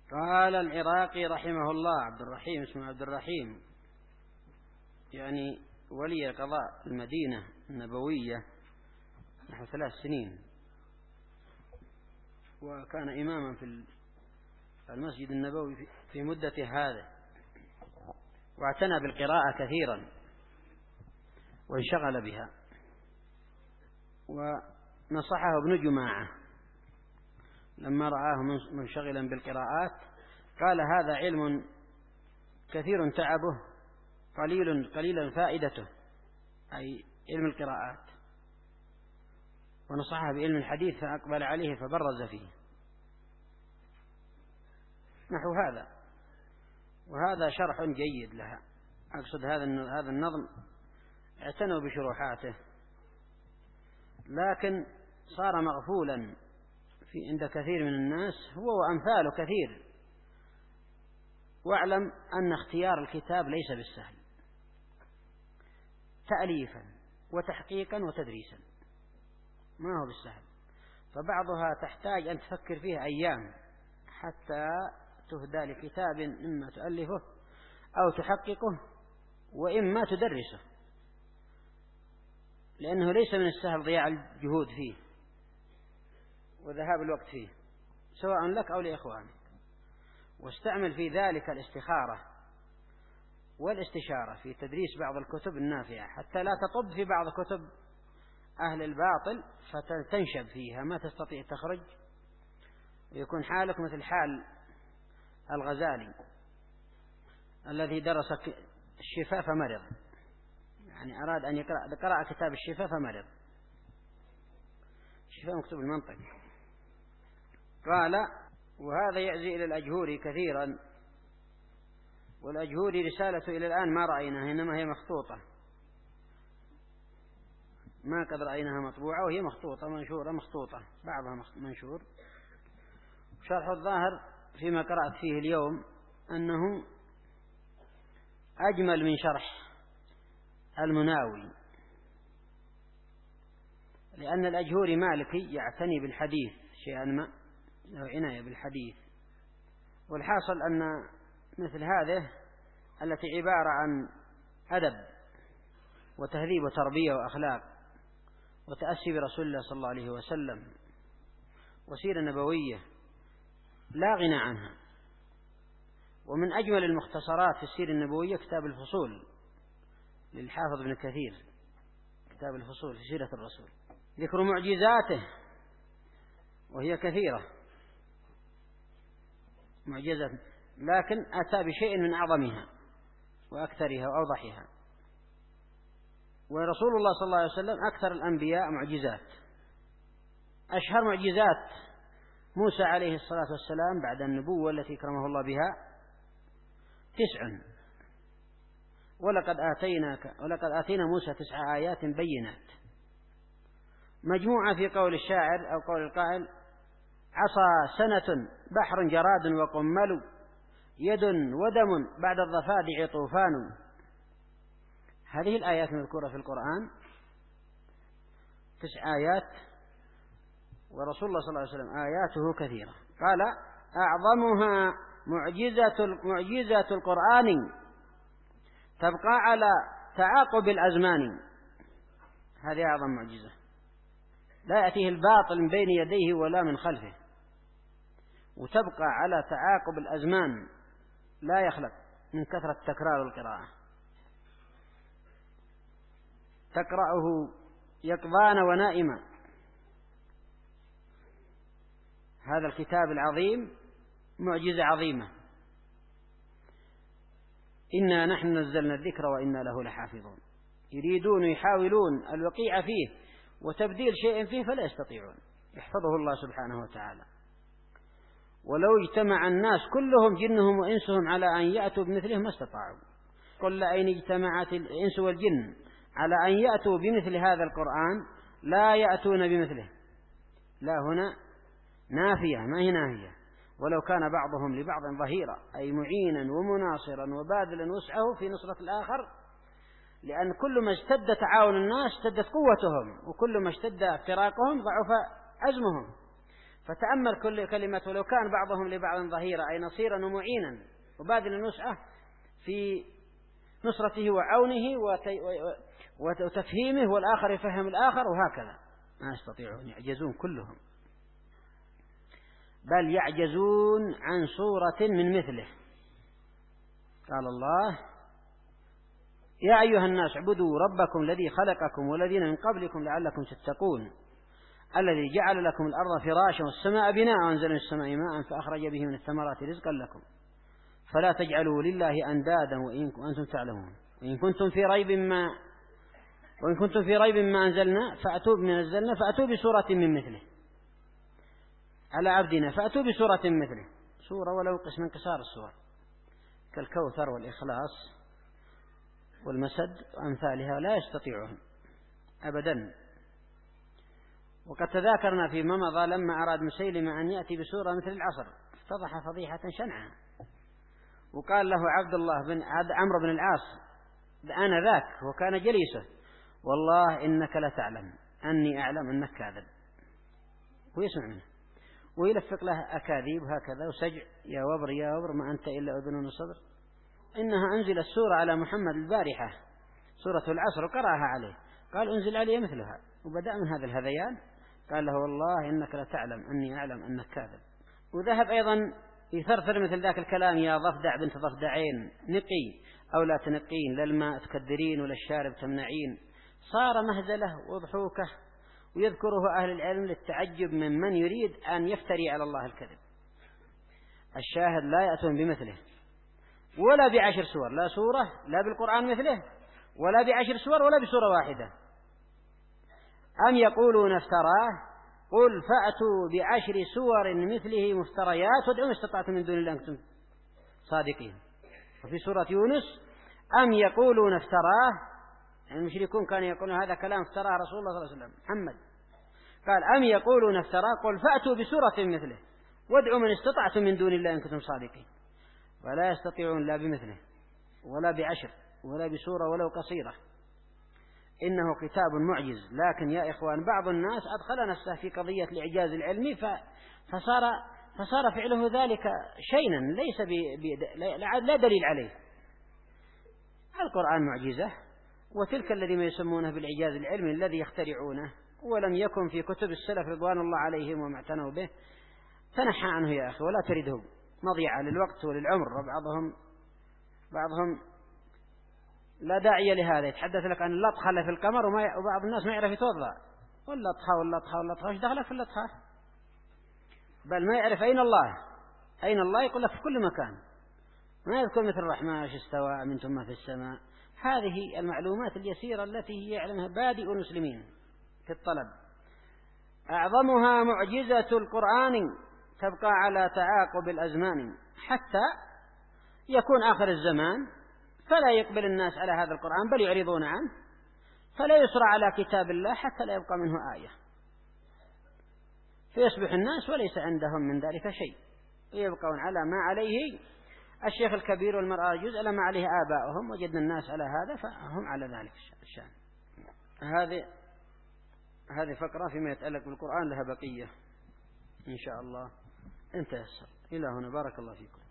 قال العراقي رحمه الله، عبد الرحيم اسمه عبد الرحيم، يعني ولي قضاء المدينة النبوية نحو 3 سنين، وكان إماما في المسجد النبوي في مدة هذا، واعتنى بالقراءة كثيرا وانشغل بها. ونصحه ابن جماعة لما رآه منشغلا بالقراءات، قال: هذا علم كثير تعبه قليلا فائدته، أي علم القراءات. ونصحه بعلم الحديث فأقبل عليه فبرز فيه نحو هذا. وهذا شرح جيد لها، أقصد هذا النظم اعتنوا بشروحاته، لكن صار مغفولا عند كثير من الناس، هو وأمثاله كثير. واعلم أن اختيار الكتاب ليس بالسهل، تأليفا وتحقيقا وتدريسا ما هو بالسهل، فبعضها تحتاج أن تفكر فيه أيام حتى تهدى لكتاب إما تؤلفه أو تحققه وإما تدرسه، لأنه ليس من السهل ضياع الجهود فيه وذهاب الوقت فيه سواء لك أو لإخوانك. واستعمل في ذلك الاستخارة والاستشارة في تدريس بعض الكتب النافعة، حتى لا تطب في بعض كتب أهل الباطل فتنشب فيها ما تستطيع تخرج، ويكون حالك مثل حال الغزالي الذي درس الشفاء فمرض، يعني أراد أن قرأ كتاب الشفاء فمرض، الشفاء مكتوب المنطق. قال: وهذا يعزي إلى الأجهوري كثيرا، والأجهوري رسالته إلى الآن ما رأيناها، إنما هي مخطوطة، ما قد رأيناها مطبوعة، وهي مخطوطة منشورة مخطوطة، بعضها منشور. شرح الظاهر فيما قرأت فيه اليوم أنه أجمل من شرح المناوي، لأن الأجهوري مالكي يعتني بالحديث شيئا ما، له عناية بالحديث. والحاصل أن مثل هذه التي عبارة عن أدب وتهذيب وتربية وأخلاق وتأسي برسول الله صلى الله عليه وسلم وسيرة نبوية لا غنى عنها. ومن أجمل المختصرات في السيرة النبوية كتاب الفصول للحافظ ابن كثير، كتاب الفصول في سيرة الرسول، ذكر معجزاته وهي كثيرة معجزة، لكن أتى بشيء من أعظمها وأكثرها وأوضحها. ورسول الله صلى الله عليه وسلم أكثر الأنبياء معجزات. أشهر معجزات موسى عليه الصلاة والسلام بعد النبوة التي كرمه الله بها 9، ولقد آتينا موسى 9 آيات بينات، مجموعة في قول الشاعر أو قول القائل: عصا سنة بحر جراد وقمل، يد ودم بعد الضفادع طوفان. هذه الآيات المذكورة في القرآن 9 آيات، ورسول الله صلى الله عليه وسلم آياته كثيرة. قال: أعظمها معجزة القرآن تبقى على تعاقب الأزمان. هذه أعظم معجزة، لا يأتيه الباطل من بين يديه ولا من خلفه، وتبقى على تعاقب الأزمان، لا يخلق من كثرة تكرار القراءة، تقرأه يقظان ونائما. هذا الكتاب العظيم معجزة عظيمة، إنا نحن نزلنا الذكر وإنا له لحافظون. يحاولون الوقيع فيه وتبديل شيء فيه فلا يستطيعون، يحفظه الله سبحانه وتعالى. ولو اجتمع الناس كلهم جنهم وإنسهم على أن يأتوا بمثله ما استطاعوا. قل لئن اجتمعت الإنس والجن على أن يأتوا بمثل هذا القرآن لا يأتون بمثله. لا هنا نافية ما هي ناهية. ولو كان بعضهم لبعض ظهيرا، أي معينا ومناصرا وباذلا وسعه في نصرة الآخر، لأن كل ما اشتد تعاون الناس اشتدت قوتهم، وكل ما اشتد افتراقهم ضعف عزمهم. فتأمل كل كلمة، ولو كان بعضهم لبعض ظهيرا أي نصيرا ومعينا وباذل النسعة في نصرته وعونه وتفهيمه، والآخر يفهم الآخر، وهكذا ما يستطيعون، يعجزون كلهم، بل يعجزون عن صورة من مثله. قال الله: يا أيها الناس اعبدوا ربكم الذي خلقكم والذين من قبلكم لعلكم تتقون الذي جعل لكم الأرض فراشا والسماء بناء وأنزل من السماء ماء فأخرج به من الثمرات رزقا لكم فلا تجعلوا لله أندادا وأنتم تعلمون وإن كنتم في ريب ما أنزلنا فأتوا بسورة من مثله على عبدنا، فأتوا بسورة من مثله، سورة ولو قسم من قصار السور كالكوثر والإخلاص والمسد وأمثالها لا يستطيعون أبدا. وقد تذاكرنا فيما مضى لما أراد مسيلمة أن يأتي بسورة مثل العصر افتضح فضيحة شنعا، وقال له عبد الله بن عمرو بن العاص أنا ذاك وكان جليسه: والله إنك لتعلم أني أعلم أنك كاذب، ويسمع منه ويلفق له أكاذيب هكذا وسجع: يا وبر يا وبر ما أنت إلا أذن وصدر. إنها أنزل السورة على محمد البارحة سورة العصر وقرأها عليه، قال أنزل عليه مثلها، وبدأ من هذا الهذيان قال له: والله إنك لتعلم أني أعلم أنك كاذب. وذهب أيضا يثرثر مثل ذاك الكلام: يا ضفدع بنت ضفدعين نقي أو لا تنقين، لا الماء تكدرين ولا الشارب تمنعين. صار مهزله وضحوكه، ويذكره أهل العلم للتعجب من يريد أن يفتري على الله الكذب. الشاهد لا يأتون بمثله ولا ب10 سور، لا سورة لا بالقرآن مثله ولا ب10 سور ولا بسورة واحدة. أم يقولون افتراه قل فأتوا ب10 سور مثله مفتريات وادعوا ما استطعتم من دون الله إن كنتم صادقين. وفي سورة يونس: أم يقولون افتراه، المشركون كانوا يقولون هذا كلام افتراه رسول الله صلى الله عليه وسلم محمد، قال: أم يقولون افتراه قل فأتوا بسورة مثله وادعوا من استطعتم من دون الله إن كنتم صادقين. ولا يستطيعون لا بمثله ولا ب10 ولا بسورة ولو قصيرة. إنه كتاب معجز. لكن يا إخوان بعض الناس أدخل نفسه في قضية الإعجاز العلمي فصار فعله ذلك شينا ليس لا دليل عليه. القرآن معجزة، وتلك الذي ما يسمونه بالإعجاز العلمي الذي يخترعونه ولم يكن في كتب السلف رضوان الله عليهم وما اعتنوا به، تنحى عنه يا أخي ولا ترده، مضيعة للوقت وللعمر. بعضهم لا داعي لهذا، يتحدث لك عن اللطخة اللي في القمر وبعض الناس ما يعرف يتوضأ، واللطخة وش دخلك في اللطخة؟ بل ما يعرف أين الله يقول لك في كل مكان، ما يذكر مثل الرحمن استوى أمنتم ما في السماء. هذه المعلومات اليسيرة التي يعلمها بادئ المسلمين في الطلب. أعظمها معجزة القرآن تبقى على تعاقب الأزمان حتى يكون آخر الزمان، فلا يقبل الناس على هذا القرآن بل يعرضون عنه، فلا يسرع على كتاب الله حتى لا يبقى منه آية، فيصبح الناس وليس عندهم من ذلك شيء، ويبقون على ما عليه الشيخ الكبير والمرأة الجزء على ما عليه آباؤهم. وجدنا الناس على هذا فهم على ذلك الشأن. هذه فقرة فيما يتعلق بالقرآن، لها بقية إن شاء الله انتهى. إلى هنا، بارك الله فيكم.